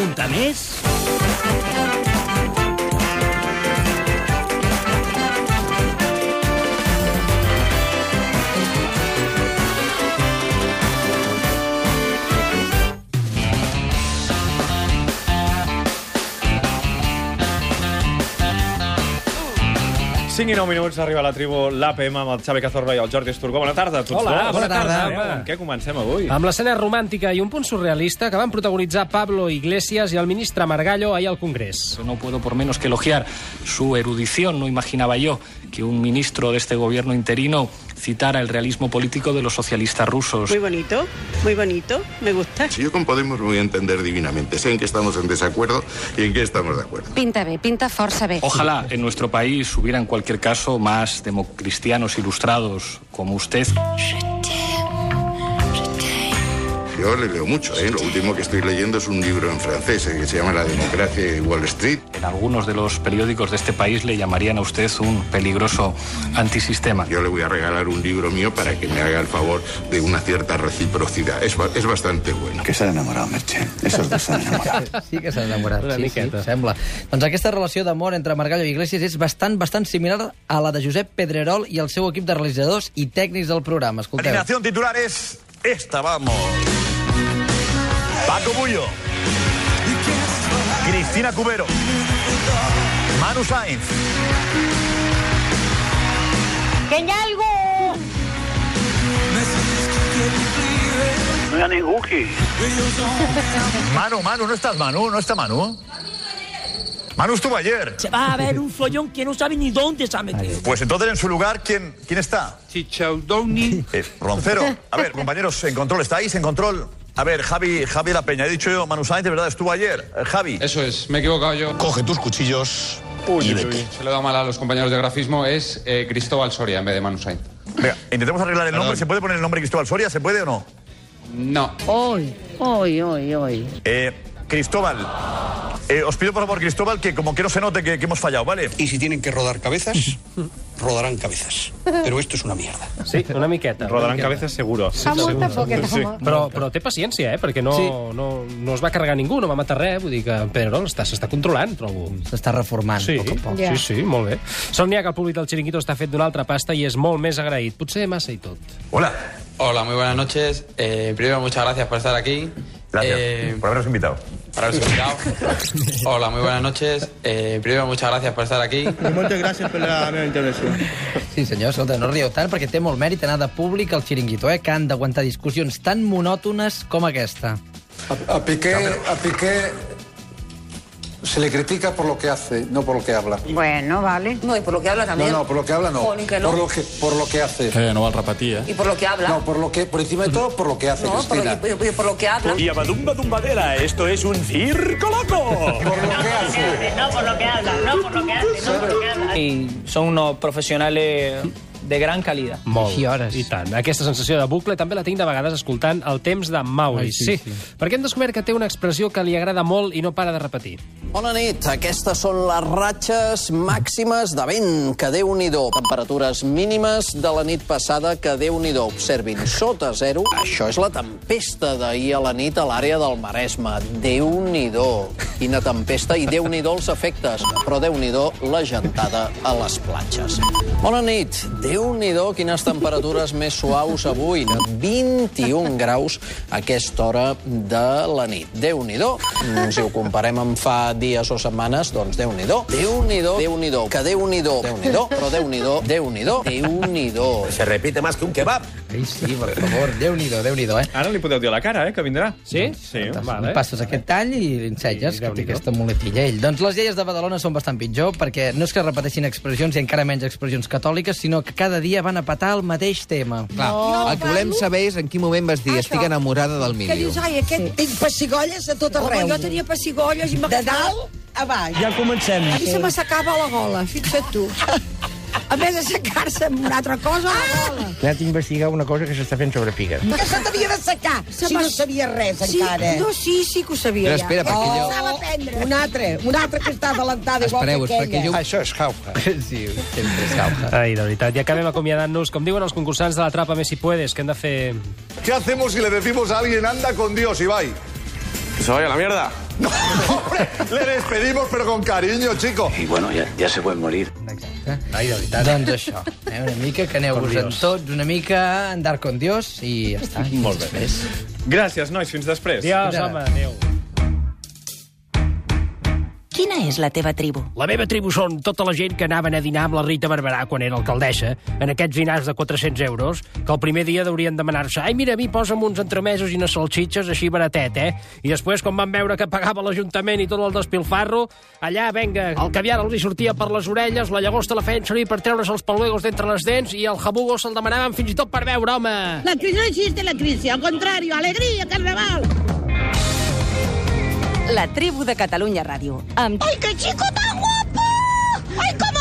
pregunta més? Cinc i 9 minuts, arriba a la tribu l'APM amb el Xavi Cazorla i el Jordi Esturgó. Bona tarda a tots dos. Hola, bona tarda. Amb què comencem avui? Amb l'escena romàntica i un punt surrealista que van protagonitzar Pablo Iglesias i el ministre Margallo ahir al Congrés. No puedo por menos que elogiar su erudición. No imaginaba yo que un ministro de este gobierno interino citara el realismo político de los socialistas rusos. Muy bonito, me gusta. Si yo con Podemos me voy a entender divinamente. Sé en qué estamos en desacuerdo y en qué estamos de acuerdo. Pinta bé, pinta força bé. Ojalá en nuestro país hubiera en cualquier caso más democristianos ilustrados como usted. Yo le leo mucho, ¿eh? Lo último que estoy leyendo es un libro en francés que se llama La democracia de Wall Street. En algunos de los periódicos de este país le llamarían a usted un peligroso antisistema. Yo le voy a regalar un libro mío para que me haga el favor de una cierta reciprocidad. Es bastante bueno. Que s'han enamorat, Merche. Eso es que s'han enamorat. Sí que s'han enamorat, Una miqueta. sembla. Doncs aquesta relació d'amor entre Margallo i Iglesias és bastant similar a la de Josep Pedrerol i el seu equip de realitzadors i tècnics del programa. Escolteu. Alineación titular es esta, vamos. Paco Bullo, Cristina Cubero, Manu Sainz. ¡Que hay algo! No hi ha ningú aquí. Manu, no estás, Manu, no está Manu. Manu estuvo ayer. Se va a ver un follón que no sabe ni dónde se ha metido. Pues entonces en su lugar, ¿quién está? Chichaudoni. Roncero. A ver, compañeros, en control, ¿estáis en control? A ver, Javi La Peña, he dicho yo, Manu Sainz, de verdad, estuvo ayer. Javi. Eso es, me he equivocado yo. Coge tus cuchillos y vete. Se lo he dado mal a los compañeros de grafismo, es Cristóbal Soria en vez de Manu Sainz. Venga, intentemos arreglar el Perdón. nombre. ¿Se puede poner el nombre Cristóbal Soria? ¿Se puede o no? No. Hoy. Cristóbal, os pido por favor, Cristóbal, que como que no se note que hemos fallado, ¿vale? Y si tienen que rodar cabezas, rodarán cabezas. Pero esto es una mierda. Sí, una miqueta. Rodaran cabezas seguro. Fa molta por que Sí. Però té paciència, perquè no es va carregar ningú, no va matar res. Vull dir que Pedrerol s'està controlant, trobo. S'està reformant, Sí, a poc a poc. sí, molt bé. Somnia que el públic del Chiringuito està fet d'una altra pasta i és molt més agraït. Potser massa i tot. Hola. Hola, muy buenas noches. Primero, muchas gracias por estar aquí. Gracias por habernos invitado. Hola, muy buenas noches. Primero, muchas gracias por estar aquí. Moltes gràcies per la meva intervenció. Sí, senyor, escolta, no rieu tant perquè té molt mèrit anar de públic al Chiringuito, que han d'aguantar discussions tan monòtones com aquesta. A Piqué se le critica por lo que hace, no por lo que habla. Bueno, vale. No, y por lo que habla también. No, por lo que habla no. Jolín, que no. Por lo que hace. No val repetir, Y por lo que habla. No, por encima de todo, por lo que hace, No, Cristina. por lo que habla. Y Abadumba Dumbadera, esto es un circo loco. Por lo que hace. No por lo que habla. Y son unos profesionales de gran calidad. Molt. I hores. I tant. Aquesta sensació de bucle també la tinc de vegades escoltant El temps de Mauri. Ai, sí. Perquè hem descobert que té una expressió que li agrada molt i no para de repetir. Bona nit, aquestes són les ratxes màximes de vent, que Déu-n'hi-do. Temperatures mínimes de la nit passada, que Déu-n'hi-do. Observin, sota zero. Això és la tempesta d'ahir a la nit a l'àrea del Maresme. Déu-n'hi-do. Quina tempesta i Déu-n'hi-do els efectes. Però Déu-n'hi-do la gentada a les platges. Bona nit, Déu-n'hi-do, quines temperatures més suaus avui. 21 graus a aquesta hora de la nit. Déu-n'hi-do. Si ho comparem amb fa dies o setmanes, doncs Déu-n'hi-do. Déu-n'hi-do, Déu-n'hi-do, que Déu-n'hi-do, Déu-n'hi-do, però Déu-n'hi-do, Déu-n'hi-do, Déu-n'hi-do. Se repite más que un kebab. Ai, sí, per favor, Déu-n'hi-do, Ara li podeu dir a la cara, que vindrà. Sí? Sí. Vale. Passes aquest tall i l'ensenyes, que té Déu-n'hi-do. aquesta muletilla ell. Doncs les iaies de Badalona són bastant pitjor, perquè no és que repeteixin expressions i encara menys expressions catòliques, sinó que cada dia van a petar el mateix tema. Clar, el que volem saber és en quin moment vas dir estic enamorada del Que Milio. dius, ai, aquest... Tinc pessigolles a tot arreu. Home, Jo tenia pessigolles i De dalt a baix. Ja comencem. A mi se m'assecava la gola, fixa't tu. A més d'assecar-se amb una altra cosa, la gola. Ja tinc investigat una cosa que s'està fent sobre figues. Que se t'havia d'assecar, si no sabia res encara. No, sí que ho sabia. Però espera, perquè jo... Començava a aprendre. Un altre que està adelantada igual Espereu, que perquè aquella. jo... Això és jauja. Sí, sempre és jauja. Ai, de veritat. I acabem acomiadant-nos, com diuen els concursants de l'Atrapa Més Si Puedes, que hem de fer... ¿Qué hacemos si le decimos a alguien anda con Dios, Ibai? Que se vaya a la mierda. No, hombre, le despedimos, pero con cariño, chico. Y bueno, ya se pueden morir. Ai, de veritat. Doncs això, una mica, que aneu-vos-en tots, una mica andar con Dios, i ja està. Molt bé. Gràcies, nois, fins després. Adiós, home, adéu. Quina és la teva tribu? La meva tribu són tota la gent que anaven a dinar amb la Rita Barberà quan era alcaldessa, en aquests dinars de 400 euros, que el primer dia deurien demanar-se ai, mira, a mi posa'm uns entremesos i unes salxitxes així baratet, I després, quan van veure que pagava l'Ajuntament i tot el despilfarro, allà, venga, el caviar els hi sortia per les orelles, la llagosta la feien servir per treure's els paluegos d'entre les dents i el jabugo se'l demanaven fins i tot per veure, home! La crisi no existe, la crisi, al contrario, alegría, carnaval! La tribu de Catalunya Ràdio. Amb... ¡Ay, qué chico tan guapo! ¡Ay, cómo